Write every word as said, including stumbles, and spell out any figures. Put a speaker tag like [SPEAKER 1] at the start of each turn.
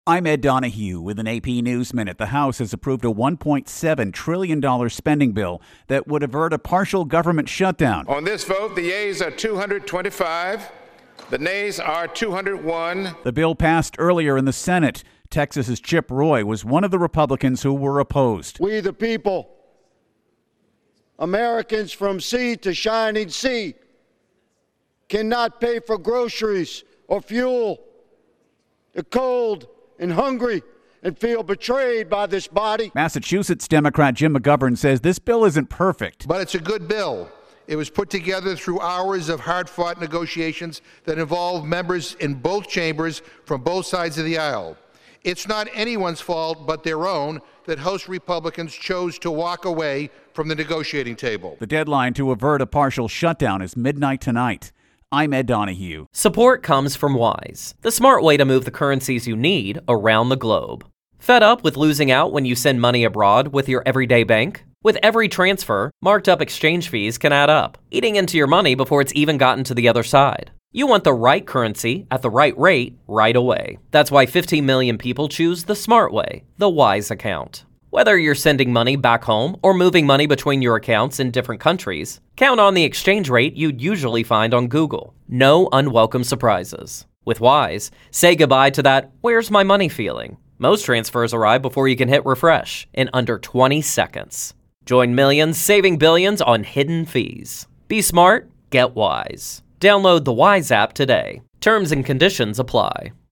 [SPEAKER 1] I'm Ed Donahue with an A P News Minute. The House has approved a one point seven trillion dollars spending bill that would avert a partial government shutdown.
[SPEAKER 2] On this vote, the yeas are two hundred twenty-five, the nays are two hundred one.
[SPEAKER 1] The bill passed earlier in the Senate. Texas's Chip Roy was one of the Republicans who were opposed.
[SPEAKER 3] We the people, Americans from sea to shining sea, cannot pay for groceries or fuel. The cold and hungry and feel betrayed by this body.
[SPEAKER 1] Massachusetts Democrat Jim McGovern says this bill isn't perfect.
[SPEAKER 4] But it's a good bill. It was put together through hours of hard-fought negotiations that involved members in both chambers from both sides of the aisle. It's not anyone's fault but their own that House Republicans chose to walk away from the negotiating table.
[SPEAKER 1] The deadline to avert a partial shutdown is midnight tonight. I'm Ed Donahue.
[SPEAKER 5] Support comes from Wise, the smart way to move the currencies you need around the globe. Fed up with losing out when you send money abroad with your everyday bank? With every transfer, marked up exchange fees can add up, eating into your money before it's even gotten to the other side. You want the right currency at the right rate right away. That's why fifteen million people choose the smart way, the Wise account. Whether you're sending money back home or moving money between your accounts in different countries, count on the exchange rate you'd usually find on Google. No unwelcome surprises. With Wise, say goodbye to that "where's my money" feeling. Most transfers arrive before you can hit refresh in under twenty seconds. Join millions saving billions on hidden fees. Be smart, get Wise. Download the Wise app today. Terms and conditions apply.